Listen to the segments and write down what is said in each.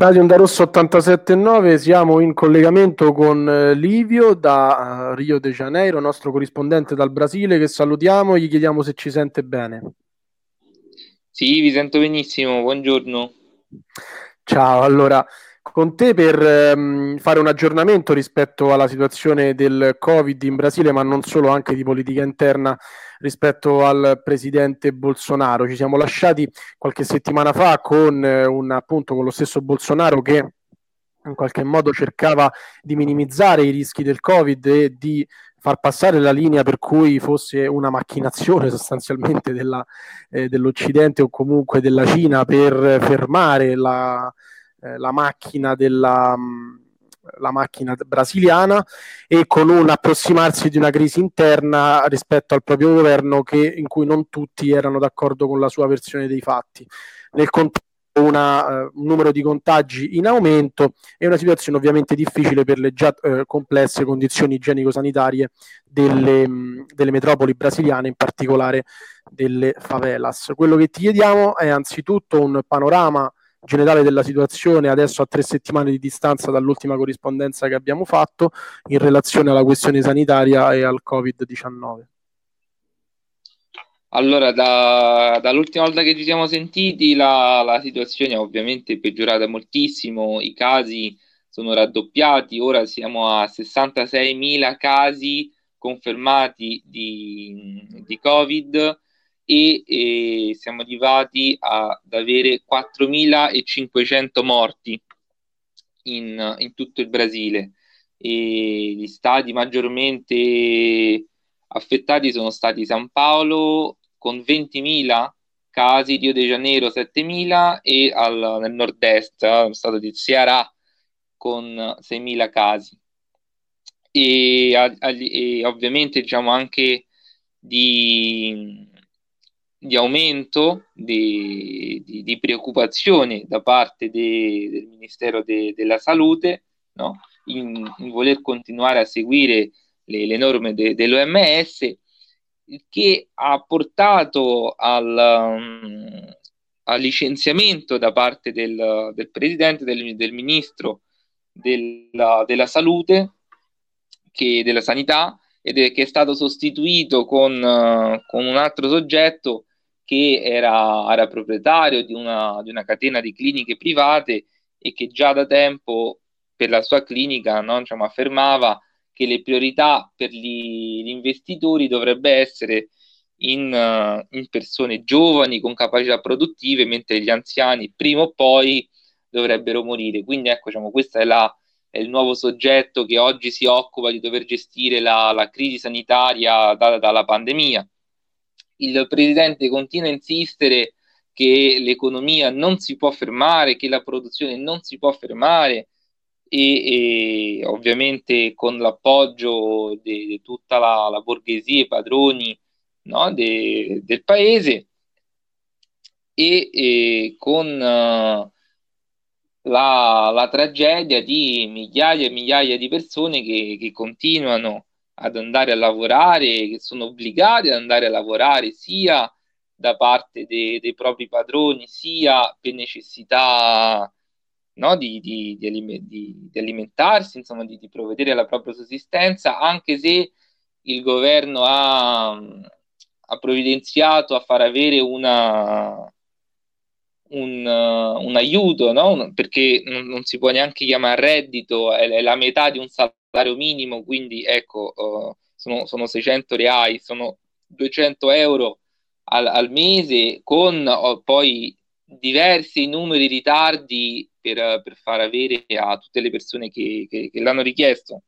Radio Onda Rossa 87.9, siamo in collegamento con Livio da Rio de Janeiro, nostro corrispondente dal Brasile, che salutiamo e gli chiediamo se ci sente bene. Sì, vi sento benissimo, buongiorno. Ciao, allora, con te per fare un aggiornamento rispetto alla situazione del Covid in Brasile, ma non solo, anche di politica interna rispetto al presidente Bolsonaro. Ci siamo lasciati qualche settimana fa con appunto con lo stesso Bolsonaro che in qualche modo cercava di minimizzare i rischi del Covid e di far passare la linea per cui fosse una macchinazione sostanzialmente dell'Occidente o comunque della Cina per fermare la macchina la macchina brasiliana, e con un approssimarsi di una crisi interna rispetto al proprio governo in cui non tutti erano d'accordo con la sua versione dei fatti. Nel contesto un numero di contagi in aumento e una situazione ovviamente difficile per le già complesse condizioni igienico-sanitarie delle metropoli brasiliane, in particolare delle favelas. Quello che ti chiediamo è anzitutto un panorama generale della situazione adesso a 3 settimane di distanza dall'ultima corrispondenza che abbiamo fatto in relazione alla questione sanitaria e al Covid-19. Allora, dall'ultima volta che ci siamo sentiti, la situazione è ovviamente peggiorata moltissimo, i casi sono raddoppiati, ora siamo a 66.000 casi confermati di Covid e siamo arrivati ad avere 4.500 morti in tutto il Brasile. E gli stati maggiormente affettati sono stati San Paolo con 20.000 casi, Rio de Janeiro 7.000 e nel nord-est, lo stato di Ceará con 6.000 casi. E ovviamente diciamo anche di aumento di preoccupazione da parte del Ministero della Salute, no? In voler continuare a seguire le norme dell'OMS, che ha portato al licenziamento da parte del presidente, del ministro della salute, della sanità, che è stato sostituito con un altro soggetto che era proprietario di una catena di cliniche private e che già da tempo per la sua clinica, no, diciamo, affermava che le priorità per gli investitori dovrebbe essere in persone giovani con capacità produttive, mentre gli anziani prima o poi dovrebbero morire. Quindi ecco, diciamo, questa è il nuovo soggetto che oggi si occupa di dover gestire la crisi sanitaria data dalla pandemia. Il presidente continua a insistere che l'economia non si può fermare, che la produzione non si può fermare e ovviamente con l'appoggio di tutta la borghesia, i padroni, no, del paese e con la tragedia di migliaia e migliaia di persone che continuano ad andare a lavorare, che sono obbligate ad andare a lavorare sia da parte dei propri padroni, sia per necessità, no, di alimentarsi, insomma, di provvedere alla propria sussistenza, anche se il governo ha provvidenziato a far avere un aiuto, no? Perché non si può neanche chiamare reddito, è la metà di un salario minimo, quindi ecco, sono 600 reali, sono 200 euro al mese, con poi diversi numeri di ritardi per far avere a tutte le persone che l'hanno richiesto.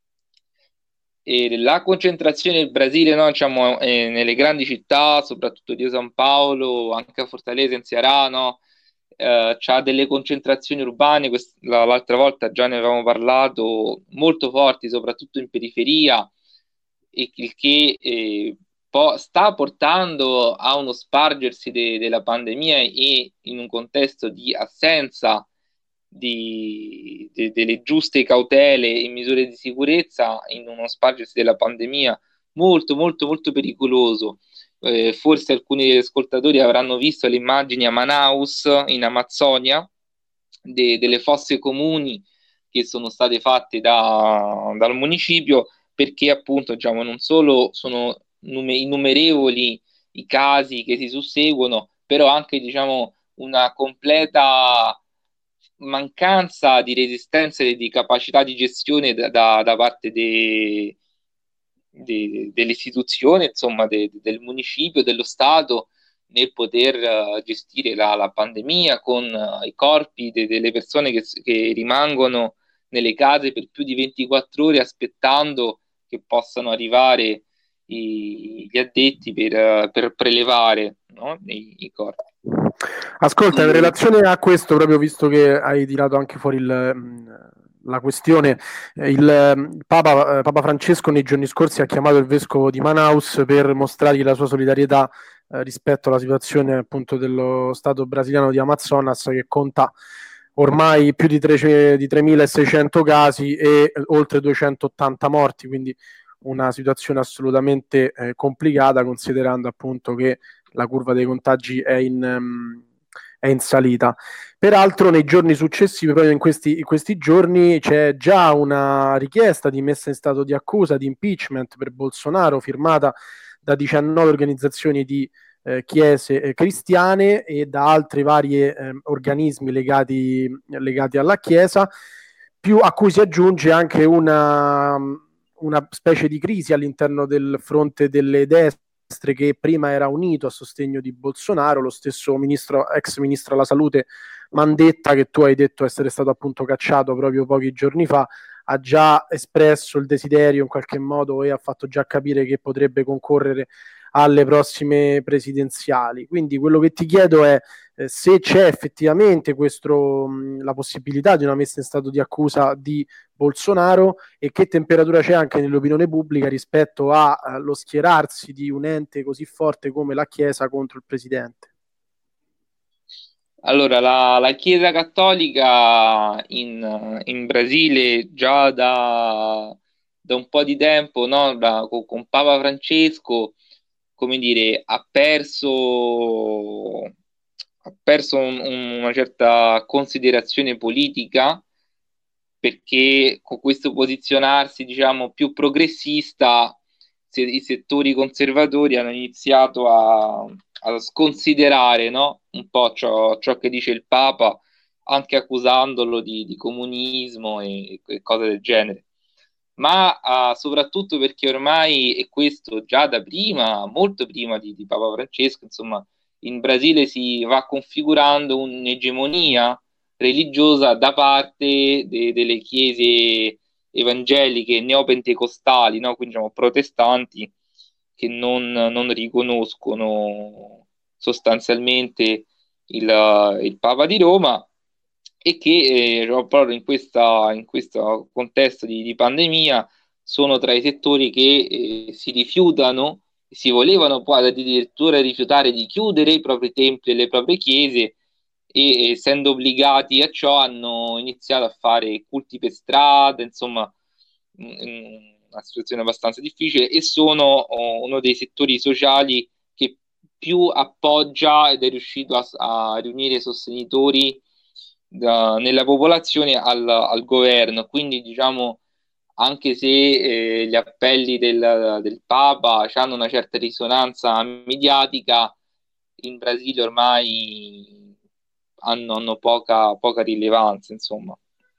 E la concentrazione del Brasile, no, diciamo, nelle grandi città, soprattutto di San Paolo, anche a Fortaleza, in Ceará, no, c'ha delle concentrazioni urbane, l'altra volta già ne avevamo parlato, molto forti, soprattutto in periferia, e il che sta portando a uno spargersi della pandemia e in un contesto di assenza delle giuste cautele e misure di sicurezza, in uno spargersi della pandemia molto, molto, molto pericoloso. Forse alcuni ascoltatori avranno visto le immagini a Manaus, in Amazzonia, delle fosse comuni che sono state fatte dal municipio, perché appunto diciamo, non solo sono innumerevoli i casi che si susseguono, però anche diciamo, una completa mancanza di resistenza e di capacità di gestione da parte delle istituzioni, insomma, del municipio, dello Stato, nel poter gestire la pandemia con i corpi delle persone che rimangono nelle case per più di 24 ore aspettando che possano arrivare gli addetti per prelevare, no, i corpi. Ascolta, in relazione a questo, proprio visto che hai tirato anche fuori la questione, il Papa Francesco nei giorni scorsi ha chiamato il vescovo di Manaus per mostrargli la sua solidarietà rispetto alla situazione appunto dello stato brasiliano di Amazonas, che conta ormai più di 3.600 casi e oltre 280 morti, quindi una situazione assolutamente complicata, considerando appunto che la curva dei contagi è in salita. Peraltro nei giorni successivi, proprio in questi giorni, c'è già una richiesta di messa in stato di accusa, di impeachment per Bolsonaro, firmata da 19 organizzazioni di chiese cristiane e da altri vari organismi legati alla Chiesa, a cui si aggiunge anche una specie di crisi all'interno del fronte delle destre, che prima era unito a sostegno di Bolsonaro. Lo stesso ex ministro alla salute Mandetta, che tu hai detto essere stato appunto cacciato proprio pochi giorni fa, ha già espresso il desiderio in qualche modo e ha fatto già capire che potrebbe concorrere alle prossime presidenziali. Quindi quello che ti chiedo è se c'è effettivamente la possibilità di una messa in stato di accusa di Bolsonaro e che temperatura c'è anche nell'opinione pubblica rispetto allo schierarsi di un ente così forte come la Chiesa contro il presidente. Allora, la Chiesa Cattolica in Brasile già da un po' di tempo, no? Con Papa Francesco, come dire, ha perso una certa considerazione politica, perché con questo posizionarsi, diciamo, più progressista, i settori conservatori hanno iniziato a sconsiderare, no? Un po' ciò che dice il Papa, anche accusandolo di comunismo e cose del genere. Ma soprattutto perché ormai, e questo già da prima, molto prima di Papa Francesco, insomma, in Brasile si va configurando un'egemonia religiosa da parte delle chiese evangeliche neopentecostali, no? Quindi diciamo protestanti, che non riconoscono sostanzialmente il Papa di Roma, e che proprio in questo contesto di pandemia sono tra i settori che si rifiutano, si volevano poi addirittura rifiutare di chiudere i propri templi e le proprie chiese, e essendo obbligati a ciò hanno iniziato a fare culti per strada, insomma, una situazione abbastanza difficile, e sono uno dei settori sociali che più appoggia ed è riuscito a riunire sostenitori nella popolazione al governo. Quindi diciamo, anche se gli appelli del Papa hanno una certa risonanza mediatica, in Brasile ormai hanno poca rilevanza, insomma.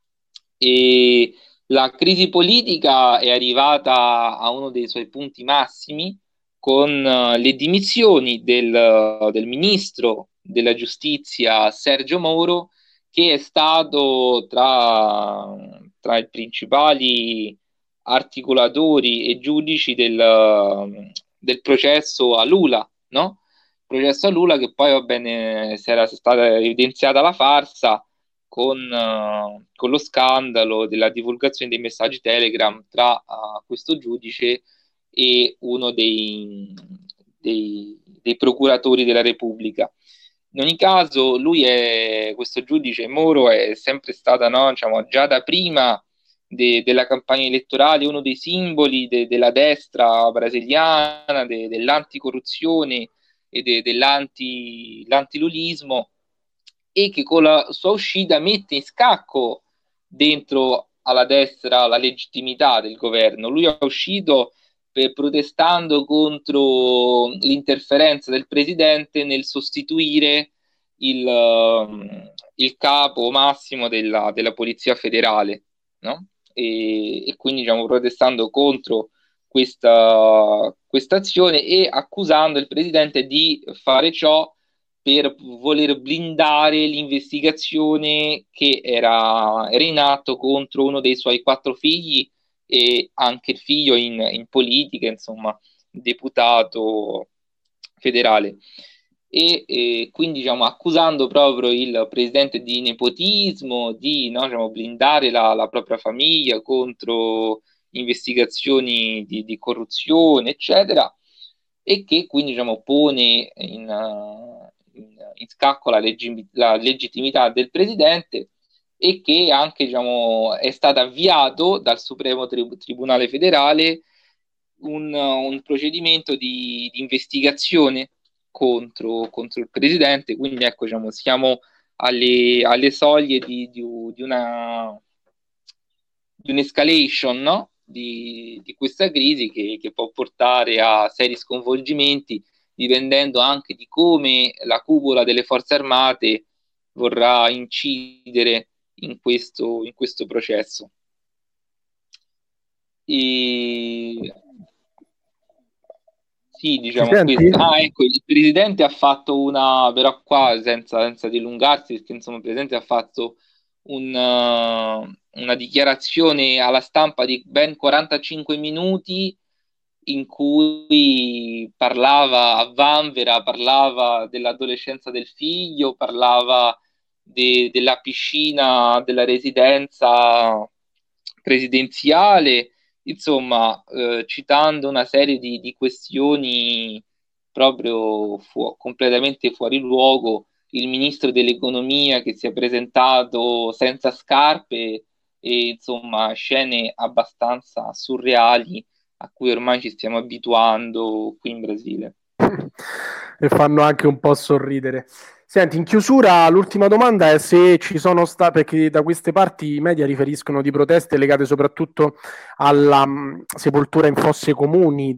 E la crisi politica è arrivata a uno dei suoi punti massimi con le dimissioni del ministro della giustizia Sergio Moro, che è stato tra i principali articolatori e giudici del processo a Lula, no? Processo a Lula, che poi, va bene, si era stata evidenziata la farsa con lo scandalo della divulgazione dei messaggi Telegram tra questo giudice e uno dei procuratori della Repubblica. In ogni caso, questo giudice Moro è sempre stata, no, diciamo, già da prima della campagna elettorale, uno dei simboli della destra brasiliana, dell'anticorruzione e dell'antilulismo, e che con la sua uscita mette in scacco dentro alla destra la legittimità del governo. Lui è uscito protestando contro l'interferenza del presidente nel sostituire il capo massimo della Polizia Federale, no? E quindi diciamo protestando contro questa azione e accusando il presidente di fare ciò per voler blindare l'investigazione che era in atto contro uno dei suoi 4 figli e anche il figlio in politica, insomma, deputato federale. E quindi diciamo, accusando proprio il presidente di nepotismo, di no, diciamo, blindare la propria famiglia contro investigazioni di corruzione, eccetera, e che quindi diciamo, pone in scacco la legittimità del presidente e che anche diciamo, è stato avviato dal Supremo Tribunale Federale un procedimento di investigazione contro il presidente, quindi ecco, diciamo, siamo alle soglie di un'escalation, no? Di questa crisi che può portare a seri sconvolgimenti, dipendendo anche di come la cupola delle forze armate vorrà incidere in questo processo. E sì, Ci diciamo senti? questo. Ah, ecco, il presidente ha fatto però qua senza dilungarsi, perché insomma il presidente ha fatto una dichiarazione alla stampa di ben 45 minuti in cui parlava a vanvera, parlava dell'adolescenza del figlio, parlava della piscina della residenza presidenziale, insomma, citando una serie di questioni proprio completamente fuori luogo, il ministro dell'economia che si è presentato senza scarpe e insomma scene abbastanza surreali a cui ormai ci stiamo abituando qui in Brasile. E fanno anche un po' sorridere. Senti, in chiusura, l'ultima domanda è se ci sono state, perché da queste parti i media riferiscono di proteste legate soprattutto alla sepoltura in fosse comuni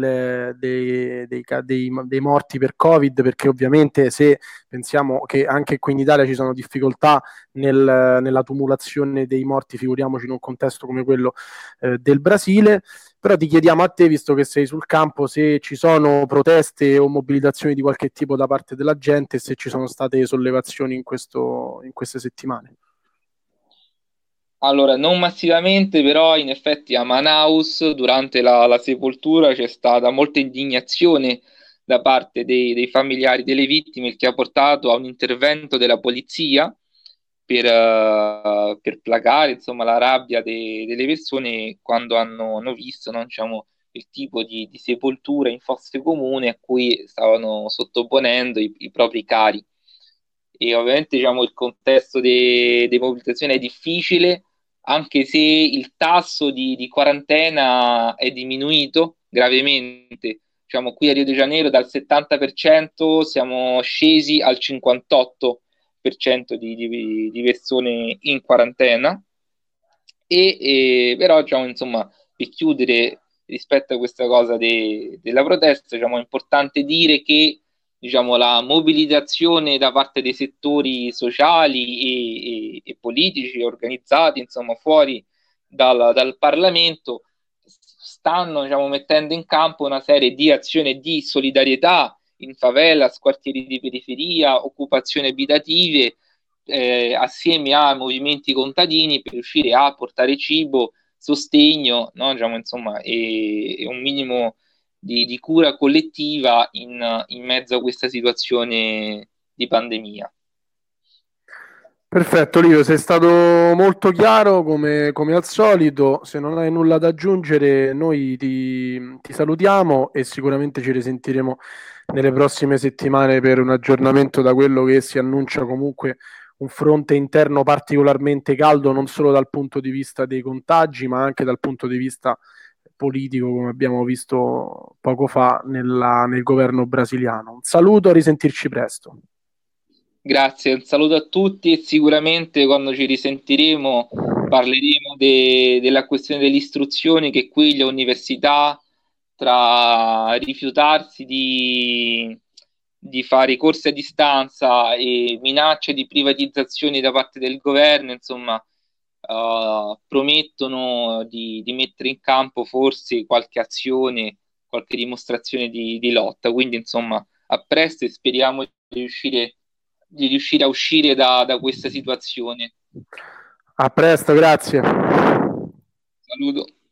dei morti per Covid, perché ovviamente se pensiamo che anche qui in Italia ci sono difficoltà nella tumulazione dei morti, figuriamoci in un contesto come quello del Brasile. Però ti chiediamo a te, visto che sei sul campo, se ci sono proteste o mobilitazioni di qualche tipo da parte della gente e se ci sono state sollevazioni in queste settimane. Allora, non massivamente, però in effetti a Manaus durante la sepoltura c'è stata molta indignazione da parte dei familiari delle vittime, il che ha portato a un intervento della polizia per placare insomma, la rabbia delle persone quando hanno visto no, diciamo, il tipo di sepoltura in fosse comune a cui stavano sottoponendo i propri cari. E ovviamente diciamo, il contesto di mobilitazione è difficile, anche se il tasso di quarantena è diminuito gravemente. Diciamo, qui a Rio de Janeiro dal 70% siamo scesi al 58% di persone in quarantena. Però, diciamo, insomma, per chiudere rispetto a questa cosa della protesta, diciamo, è importante dire che diciamo, la mobilitazione da parte dei settori sociali e politici organizzati, insomma, fuori dal Parlamento, stanno, diciamo, mettendo in campo una serie di azioni di solidarietà in favelas, quartieri di periferia, occupazioni abitative, assieme a movimenti contadini per riuscire a portare cibo, sostegno, no? Diciamo, insomma, e un minimo di cura collettiva in mezzo a questa situazione di pandemia. Perfetto, Livio, sei stato molto chiaro come al solito. Se non hai nulla da aggiungere, noi ti salutiamo e sicuramente ci risentiremo nelle prossime settimane per un aggiornamento da quello che si annuncia comunque un fronte interno particolarmente caldo, non solo dal punto di vista dei contagi, ma anche dal punto di vista politico, come abbiamo visto poco fa nel governo brasiliano. Un saluto, a risentirci presto. Grazie, un saluto a tutti e sicuramente quando ci risentiremo parleremo della questione delle istruzioni, che qui le università, tra rifiutarsi di fare i corsi a distanza e minacce di privatizzazioni da parte del governo, insomma, promettono di mettere in campo forse qualche azione, qualche dimostrazione di lotta. Quindi, insomma, a presto e speriamo di riuscire a uscire da questa situazione. A presto, grazie. Saluto.